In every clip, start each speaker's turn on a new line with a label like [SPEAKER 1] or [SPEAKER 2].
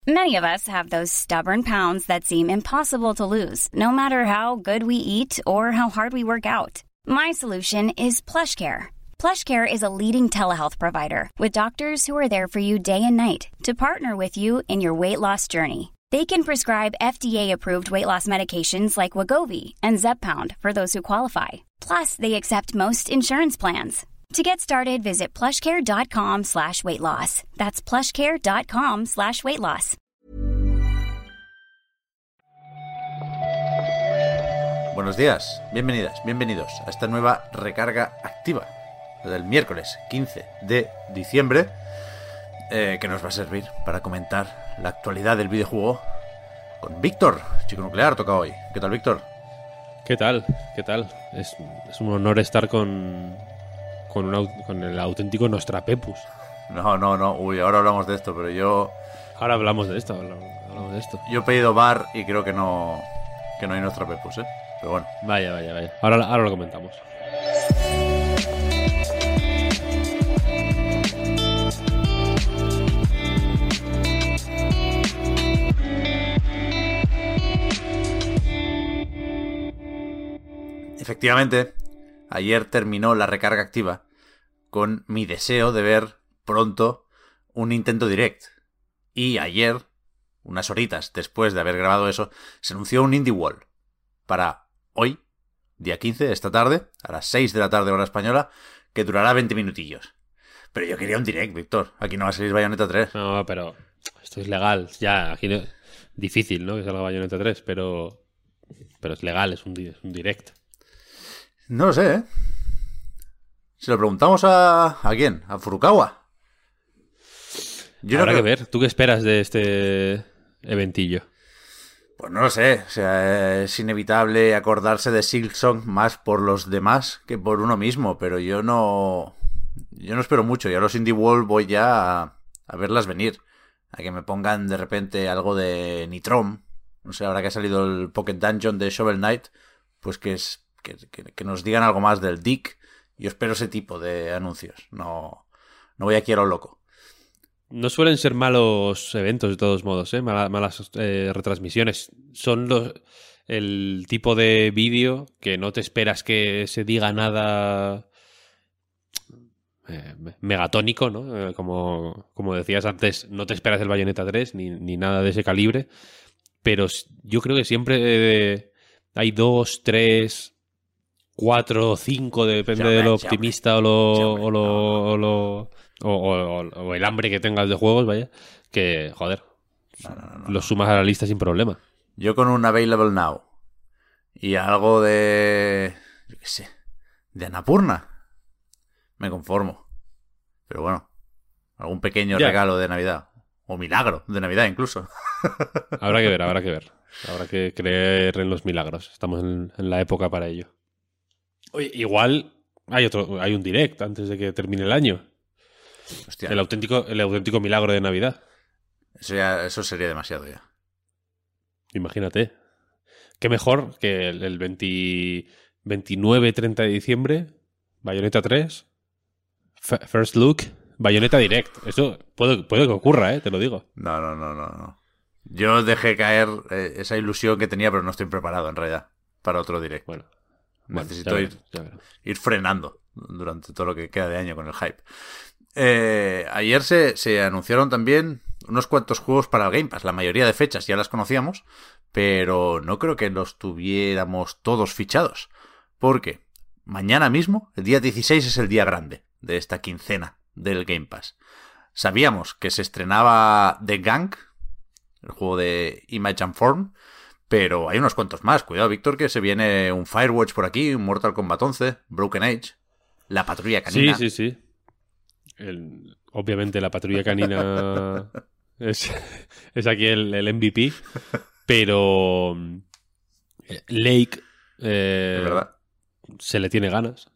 [SPEAKER 1] Many of us have those stubborn pounds that seem impossible to lose, no matter how good we eat or how hard we work out. My solution is PlushCare. PlushCare is a leading telehealth provider with doctors who are there for you day and night to partner with you in your weight loss journey. They can prescribe FDA-approved weight loss medications like Wegovy and Zepbound for those who qualify. Plus, they accept most insurance plans. To get started, visit plushcare.com/weightloss. That's plushcare.com/weightloss.
[SPEAKER 2] Buenos días, bienvenidas, bienvenidos a esta nueva recarga activa del miércoles 15 de diciembre, que nos va a servir para comentar la actualidad del videojuego con Víctor, Chico Nuclear, toca hoy. ¿Qué tal, Víctor?
[SPEAKER 3] ¿Qué tal? ¿Qué tal? Es un honor estar con el auténtico Nostrapepus.
[SPEAKER 2] No. Uy, ahora hablamos de esto, pero yo...
[SPEAKER 3] Ahora hablamos de esto,
[SPEAKER 2] Yo he pedido bar y creo que no hay Nostrapepus, ¿eh? Pero bueno.
[SPEAKER 3] Vaya. Ahora lo comentamos.
[SPEAKER 2] Efectivamente, ayer terminó la recarga activa con mi deseo de ver pronto un Nintendo Direct. Y ayer, unas horitas después de haber grabado eso, se anunció un Indie Wall para hoy, día 15, esta tarde, a las 6 de la tarde hora española, que durará 20 minutillos. Pero yo quería un Direct, Víctor. Aquí no va a salir Bayonetta 3.
[SPEAKER 3] No, pero esto es legal. Ya, aquí no, difícil, ¿no? Que salga Bayonetta 3, pero es legal, es un Direct.
[SPEAKER 2] No lo sé, ¿eh? Si lo preguntamos ¿a quién? ¿A Furukawa?
[SPEAKER 3] Habrá que ver. ¿Tú qué esperas de este eventillo?
[SPEAKER 2] Pues no lo sé. O sea, es inevitable acordarse de Silksong más por los demás que por uno mismo. Pero yo no espero mucho. Yo a los Indie World voy ya a verlas venir. A que me pongan de repente algo de Nitrom. No sé, ahora que ha salido el Pocket Dungeon de Shovel Knight, pues que nos digan algo más del Dick. Yo espero ese tipo de anuncios. No voy aquí a lo loco.
[SPEAKER 3] No suelen ser malos eventos de todos modos, ¿eh? Malas retransmisiones. Son el tipo de vídeo que no te esperas que se diga nada megatónico, ¿no? Como decías antes, no te esperas el Bayonetta 3 ni nada de ese calibre. Pero yo creo que siempre hay 2, 3... 4 o 5, depende de lo optimista o el hambre que tengas de juegos, vaya, que, joder, los sumas a la lista sin problema.
[SPEAKER 2] Yo con un Available Now y algo de, yo qué sé, de Annapurna, me conformo. Pero bueno, algún pequeño regalo de Navidad, o milagro de Navidad incluso.
[SPEAKER 3] Habrá que ver. Habrá que creer en los milagros. Estamos en la época para ello. Oye, igual hay un Direct antes de que termine el año.
[SPEAKER 2] Hostia.
[SPEAKER 3] El auténtico milagro de Navidad.
[SPEAKER 2] Eso sería demasiado ya.
[SPEAKER 3] Imagínate. Qué mejor que el 29-30 de diciembre, Bayonetta 3, First Look, Bayonetta Direct. Eso puede que ocurra, te lo digo.
[SPEAKER 2] No. Yo dejé caer esa ilusión que tenía, pero no estoy preparado en realidad para otro Direct.
[SPEAKER 3] Bueno,
[SPEAKER 2] necesito ir frenando durante todo lo que queda de año con el hype. Ayer se anunciaron también unos cuantos juegos para el Game Pass. La mayoría de fechas ya las conocíamos, pero no creo que los tuviéramos todos fichados. Porque mañana mismo, el día 16, es el día grande de esta quincena del Game Pass. Sabíamos que se estrenaba The Gang, el juego de Image and Form, pero hay unos cuantos más. Cuidado, Víctor, que se viene un Firewatch por aquí, un Mortal Kombat 11, Broken Age, La Patrulla Canina.
[SPEAKER 3] Sí. Obviamente la Patrulla Canina es aquí el MVP, pero Lake
[SPEAKER 2] ¿verdad?
[SPEAKER 3] se le tiene ganas.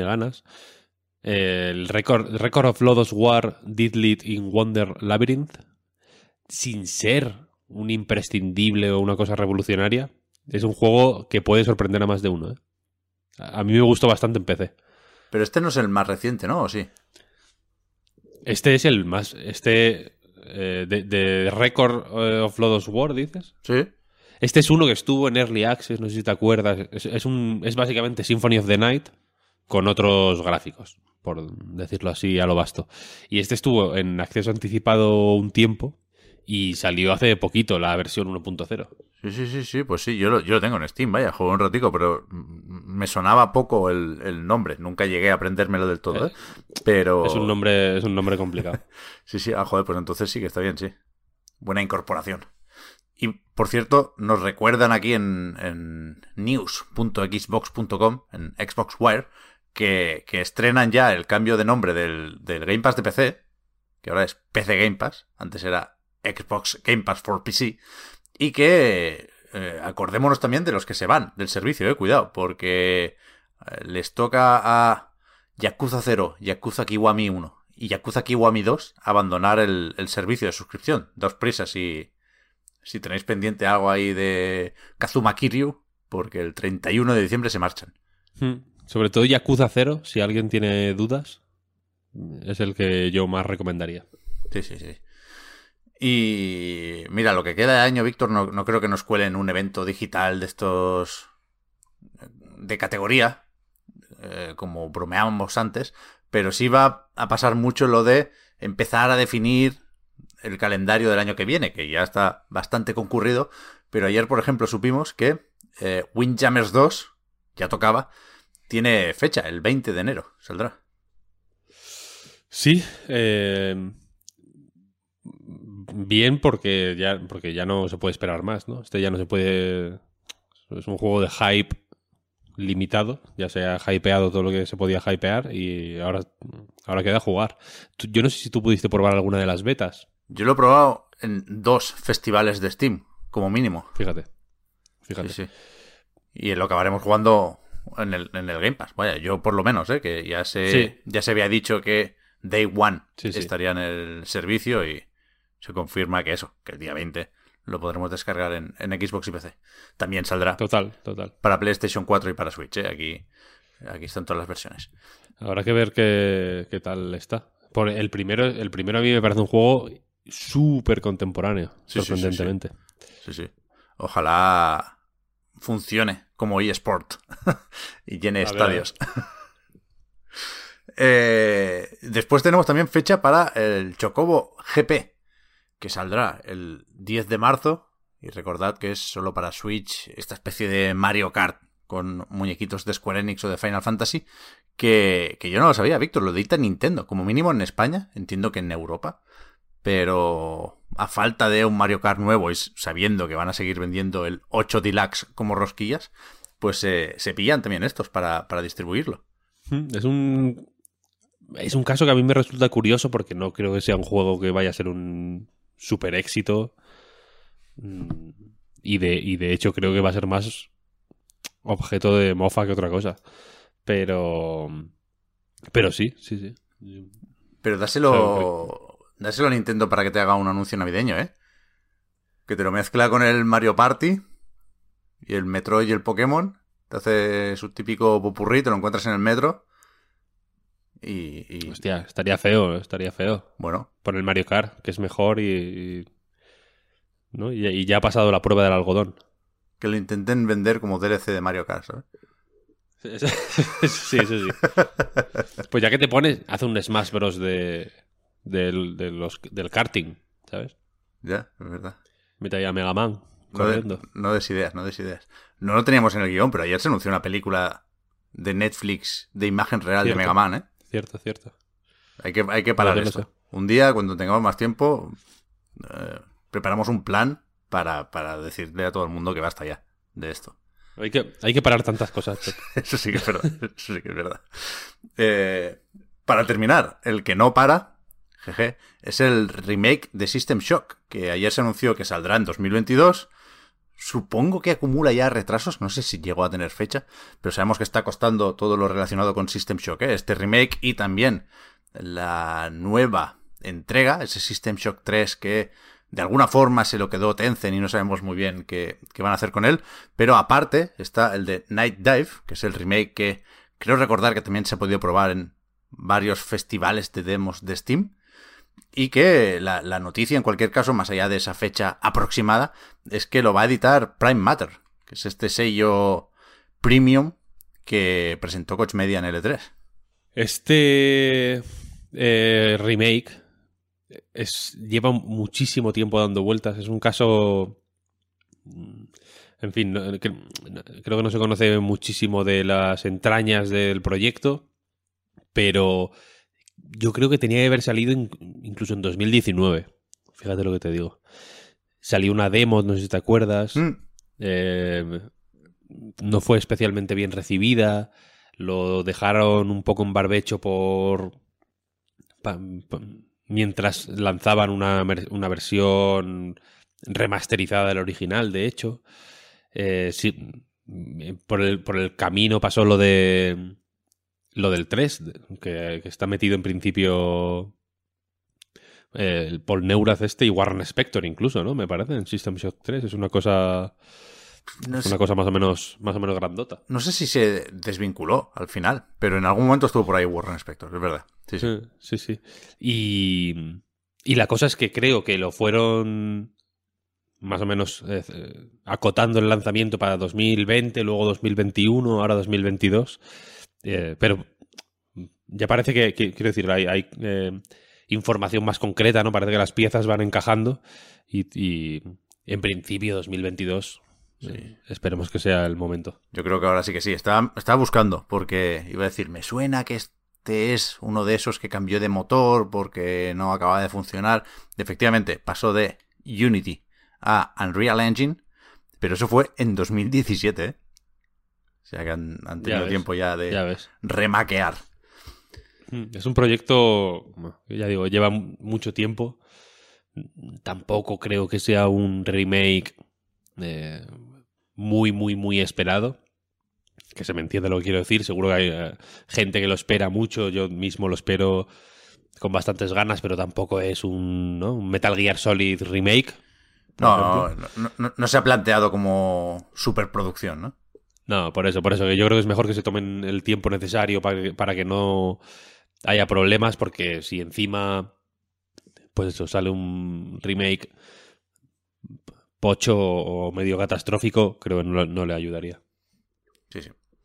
[SPEAKER 3] El Record of Lodoss War Did Lead in Wonder Labyrinth, sin ser un imprescindible o una cosa revolucionaria, es un juego que puede sorprender a más de uno, ¿eh? A mí me gustó bastante en PC.
[SPEAKER 2] Pero este no es el más reciente, ¿no? ¿O sí?
[SPEAKER 3] Este es el más... de Record of Lodoss War, ¿dices?
[SPEAKER 2] Sí.
[SPEAKER 3] Este es uno que estuvo en Early Access, no sé si te acuerdas. Es básicamente Symphony of the Night con otros gráficos, por decirlo así a lo vasto. Y este estuvo en acceso anticipado un tiempo y salió hace poquito la versión 1.0.
[SPEAKER 2] Sí, pues sí, yo lo tengo en Steam, vaya, juego un ratico, pero me sonaba poco el nombre, nunca llegué a aprendérmelo del todo, ¿eh? Pero...
[SPEAKER 3] Es un nombre complicado.
[SPEAKER 2] Sí, joder, pues entonces sí que está bien, sí. Buena incorporación. Y, por cierto, nos recuerdan aquí en news.xbox.com, en Xbox Wire, que estrenan ya el cambio de nombre del Game Pass de PC, que ahora es PC Game Pass, antes era Xbox Game Pass for PC, y que acordémonos también de los que se van del servicio, cuidado, porque les toca a Yakuza 0, Yakuza Kiwami 1 y Yakuza Kiwami 2 abandonar el servicio de suscripción. Daos prisa si tenéis pendiente algo ahí de Kazuma Kiryu, porque el 31 de diciembre se marchan.
[SPEAKER 3] Sobre todo Yakuza 0, si alguien tiene dudas, es el que yo más recomendaría.
[SPEAKER 2] Sí. Y mira, lo que queda de año, Víctor, no creo que nos cuelen un evento digital de estos de categoría, como bromeábamos antes, pero sí va a pasar mucho lo de empezar a definir el calendario del año que viene, que ya está bastante concurrido, pero ayer, por ejemplo, supimos que Windjammers 2, ya tocaba, tiene fecha, el 20 de enero, saldrá.
[SPEAKER 3] Sí, bien porque ya no se puede esperar más, ¿no? Este ya no se puede... Es un juego de hype limitado, ya se ha hypeado todo lo que se podía hypear y ahora queda jugar. Yo no sé si tú pudiste probar alguna de las betas.
[SPEAKER 2] Yo lo he probado en 2 festivales de Steam, como mínimo.
[SPEAKER 3] Fíjate.
[SPEAKER 2] Sí. Y en lo que acabaremos jugando en el Game Pass. Vaya, yo por lo menos, que ya se había dicho que Day One estaría en el servicio y se confirma que el día 20 lo podremos descargar en Xbox y PC. También saldrá.
[SPEAKER 3] Total.
[SPEAKER 2] Para PlayStation 4 y para Switch, Aquí están todas las versiones.
[SPEAKER 3] Habrá que ver qué tal está. Por el primero a mí me parece un juego súper contemporáneo, sorprendentemente.
[SPEAKER 2] Sí. Ojalá funcione como eSport y llene estadios. Después tenemos también fecha para el Chocobo GP, que saldrá el 10 de marzo. Y recordad que es solo para Switch, esta especie de Mario Kart con muñequitos de Square Enix o de Final Fantasy, que yo no lo sabía, Víctor, lo edita Nintendo, como mínimo en España, entiendo que en Europa, pero a falta de un Mario Kart nuevo y sabiendo que van a seguir vendiendo el 8 Deluxe como rosquillas, pues se pillan también estos para distribuirlo.
[SPEAKER 3] Es un caso que a mí me resulta curioso porque no creo que sea un juego que vaya a ser un super éxito y de hecho creo que va a ser más objeto de mofa que otra cosa. Pero sí.
[SPEAKER 2] Pero dáselo a Nintendo para que te haga un anuncio navideño, que te lo mezcla con el Mario Party y el Metroid y el Pokémon, te hace su típico popurrí, te lo encuentras en el metro y...
[SPEAKER 3] Hostia, estaría feo.
[SPEAKER 2] Bueno.
[SPEAKER 3] Por el Mario Kart, que es mejor ¿no? Y ya ha pasado la prueba del algodón.
[SPEAKER 2] Que lo intenten vender como DLC de Mario Kart, ¿sabes?
[SPEAKER 3] Sí, eso sí. Pues ya que te pones, haz un Smash Bros. del karting, ¿sabes?
[SPEAKER 2] Ya, es verdad.
[SPEAKER 3] Mete ahí a Mega Man corriendo.
[SPEAKER 2] No des ideas. No lo teníamos en el guión, pero ayer se anunció una película de Netflix de imagen real de Mega Man,
[SPEAKER 3] Cierto.
[SPEAKER 2] Hay que parar esto. Un día, cuando tengamos más tiempo, preparamos un plan para decirle a todo el mundo que basta ya de esto.
[SPEAKER 3] Hay que parar tantas cosas.
[SPEAKER 2] Eso sí que es verdad. Para terminar, el que no para, es el remake de System Shock, que ayer se anunció que saldrá en 2022. Supongo que acumula ya retrasos, no sé si llegó a tener fecha, pero sabemos que está costando todo lo relacionado con System Shock, este remake, y también la nueva entrega, ese System Shock 3 que de alguna forma se lo quedó Tencent y no sabemos muy bien qué van a hacer con él. Pero aparte está el de Night Dive, que es el remake que creo recordar que también se ha podido probar en varios festivales de demos de Steam. Y que la noticia, en cualquier caso, más allá de esa fecha aproximada, es que lo va a editar Prime Matter, que es este sello premium que presentó Koch Media en L3.
[SPEAKER 3] Este remake lleva muchísimo tiempo dando vueltas. Es un caso... En fin, creo que no se conoce muchísimo de las entrañas del proyecto, pero yo creo que tenía que haber salido incluso en 2019. Fíjate lo que te digo. Salió una demo, no sé si te acuerdas. No fue especialmente bien recibida. Lo dejaron un poco en barbecho mientras lanzaban una versión remasterizada del original, de hecho. Sí, por el camino pasó lo del 3, que está metido en principio el Paul Neurath y Warren Spector incluso, ¿no? Me parece, en System Shock 3. Es una cosa... una cosa más o menos grandota.
[SPEAKER 2] No sé si se desvinculó al final, pero en algún momento estuvo por ahí Warren Spector, es verdad.
[SPEAKER 3] Sí. Y la cosa es que creo que lo fueron más o menos acotando el lanzamiento para 2020, luego 2021, ahora 2022. Pero ya parece que quiero decir, hay información más concreta, ¿no? Parece que las piezas van encajando y en principio 2022... Sí. Esperemos que sea el momento.
[SPEAKER 2] Yo creo que ahora sí que sí. Estaba buscando, porque iba a decir, me suena que este es uno de esos que cambió de motor porque no acababa de funcionar. Efectivamente, pasó de Unity a Unreal Engine, pero eso fue en 2017, ¿eh? O sea que han tenido tiempo ya de remaquear.
[SPEAKER 3] Es un proyecto, ya digo, lleva mucho tiempo. Tampoco creo que sea un remake muy, muy, muy esperado. Que se me entiende lo que quiero decir. Seguro que hay gente que lo espera mucho. Yo mismo lo espero con bastantes ganas, pero tampoco es un Metal Gear Solid remake.
[SPEAKER 2] No se ha planteado como superproducción, ¿no?
[SPEAKER 3] No, por eso, que yo creo que es mejor que se tomen el tiempo necesario para que no haya problemas, porque si encima pues eso, sale un remake pocho o medio catastrófico, creo que no le ayudaría.
[SPEAKER 2] Sí.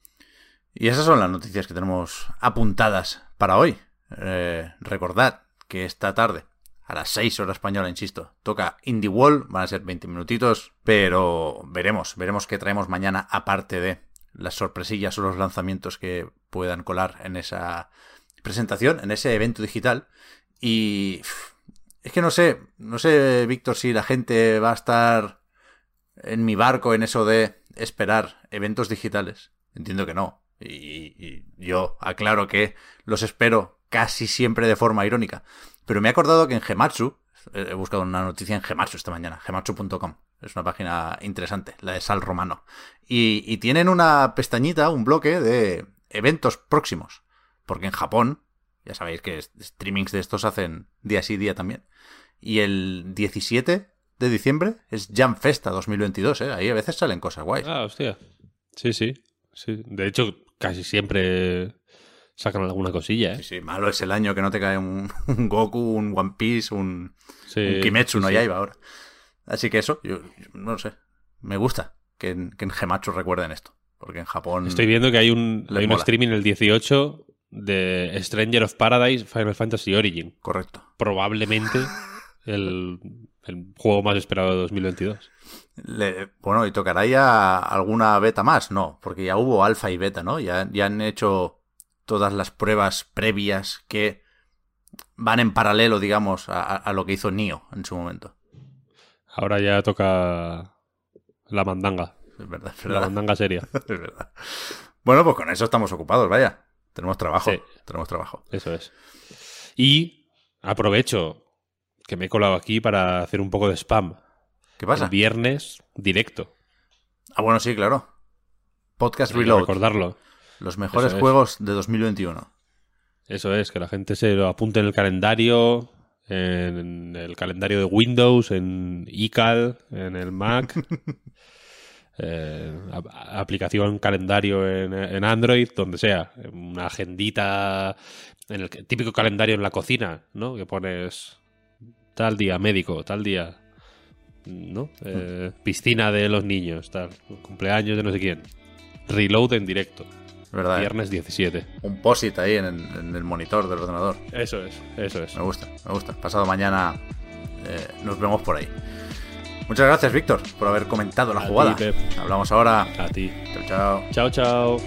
[SPEAKER 2] Y esas son las noticias que tenemos apuntadas para hoy. Recordad que esta tarde, a las 6 horas española, insisto, toca Indie Wall. Van a ser 20 minutitos, pero veremos qué traemos mañana, aparte de las sorpresillas o los lanzamientos que puedan colar en esa presentación, en ese evento digital. Y es que no sé, Víctor, si la gente va a estar en mi barco en eso de esperar eventos digitales. Entiendo que no. Y yo aclaro que los espero casi siempre de forma irónica. Pero me he acordado que en Gematsu, he buscado una noticia en Gematsu esta mañana, gematsu.com. Es una página interesante, la de Sal Romano. Y tienen una pestañita, un bloque de eventos próximos. Porque en Japón, ya sabéis que streamings de estos hacen día sí, día también. Y el 17 de diciembre es Jam Festa 2022, ¿eh? Ahí a veces salen cosas guays.
[SPEAKER 3] Ah, hostia. Sí. De hecho, casi siempre sacan alguna cosilla, ¿eh?
[SPEAKER 2] Sí, malo es el año que no te cae un Goku, un One Piece, un Kimetsu no Yaiba ahora. Así que eso, yo no sé. Me gusta que en Gematsu recuerden esto. Porque en Japón...
[SPEAKER 3] Estoy viendo que hay un streaming el 18 de Stranger of Paradise Final Fantasy Origin.
[SPEAKER 2] Correcto.
[SPEAKER 3] Probablemente el juego más esperado de 2022.
[SPEAKER 2] Bueno, ¿y tocará ya alguna beta más? No, porque ya hubo alfa y beta, ¿no? Ya han hecho todas las pruebas previas que van en paralelo, digamos, a lo que hizo Nioh en su momento.
[SPEAKER 3] Ahora ya toca la mandanga.
[SPEAKER 2] Es verdad.
[SPEAKER 3] La mandanga seria.
[SPEAKER 2] Es verdad. Bueno, pues con eso estamos ocupados, vaya. Tenemos trabajo.
[SPEAKER 3] Sí.
[SPEAKER 2] Tenemos trabajo.
[SPEAKER 3] Eso es. Y aprovecho que me he colado aquí para hacer un poco de spam.
[SPEAKER 2] ¿Qué pasa?
[SPEAKER 3] El viernes, directo.
[SPEAKER 2] Ah, bueno, sí, claro. Podcast Reload.
[SPEAKER 3] Recordarlo.
[SPEAKER 2] Los mejores juegos de 2021.
[SPEAKER 3] Eso es, que la gente se lo apunte en el calendario, en el calendario de Windows, en iCal, en el Mac, aplicación calendario en Android, donde sea. Una agendita, en el típico calendario en la cocina, ¿no? Que pones tal día, médico, tal día, ¿no? Piscina de los niños, tal, cumpleaños de no sé quién. Reload en directo.
[SPEAKER 2] ¿Verdad?
[SPEAKER 3] Viernes 17.
[SPEAKER 2] Un POSIT ahí en el monitor del ordenador.
[SPEAKER 3] Eso es.
[SPEAKER 2] Me gusta. Pasado mañana nos vemos por ahí. Muchas gracias, Víctor, por haber comentado la jugada.
[SPEAKER 3] Ti, Pep.
[SPEAKER 2] Hablamos ahora.
[SPEAKER 3] A ti.
[SPEAKER 2] Chao.
[SPEAKER 3] Chao, chao.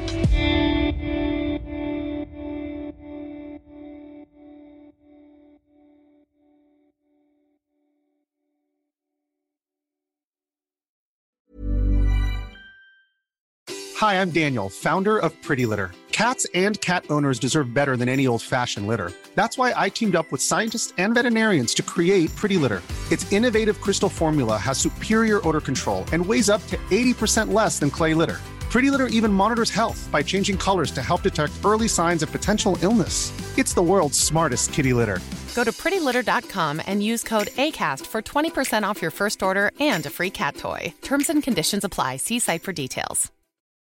[SPEAKER 4] Hi, I'm Daniel, founder of Pretty Litter. Cats and cat owners deserve better than any old-fashioned litter. That's why I teamed up with scientists and veterinarians to create Pretty Litter. Its innovative crystal formula has superior odor control and weighs up to 80% less than clay litter. Pretty Litter even monitors health by changing colors to help detect early signs of potential illness. It's the world's smartest kitty litter.
[SPEAKER 5] Go to prettylitter.com and use code ACAST for 20% off your first order and a free cat toy. Terms and conditions apply. See site for details.